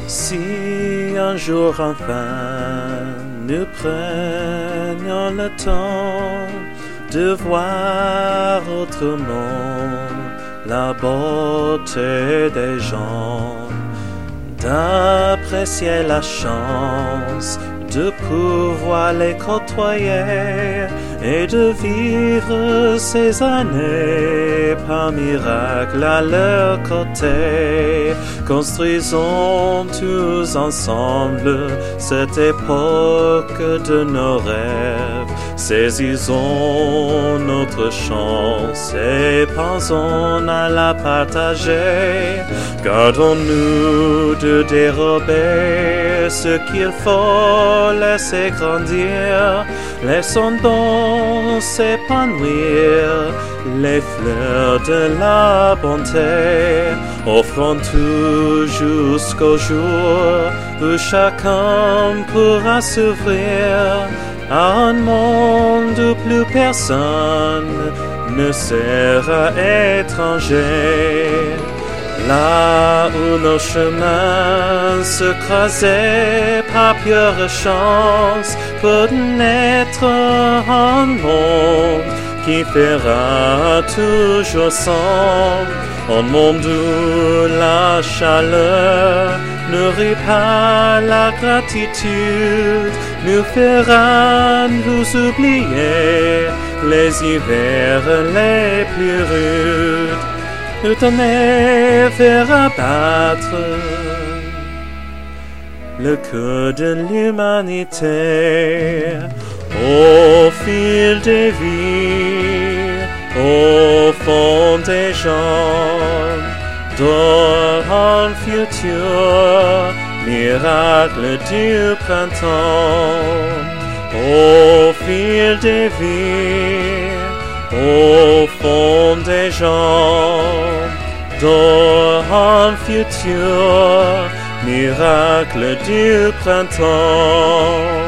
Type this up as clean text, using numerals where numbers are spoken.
Si un jour enfin nous prenions le temps de voir autrement la beauté des gens, d'apprécier la chance de pouvoir les côtoyer et de vivre ces années par miracle à leur côté. Construisons tous ensemble cette époque de nos rêves. Saisissons notre chance et pensons à la partager. Gardons-nous de dérober ce qu'il faut laisser grandir. Laissons donc s'épanouir les fleurs de la bonté. Offrons tout jusqu'au jour où chacun pourra s'ouvrir à un monde où plus personne ne sera étranger. Là où nos chemins se croisaient par pure chance, pour naître un monde qui fera toujours ensemble, un monde où la chaleur nourrit par la gratitude, nous fera nous oublier les hivers les plus rudes. Le tonnerre fera battre le cœur de l'humanité. Au fil des vies, au fond des gens, dort un futur miracle du printemps. Au fil des vies, au fond des gens, dort un futur miracle du printemps.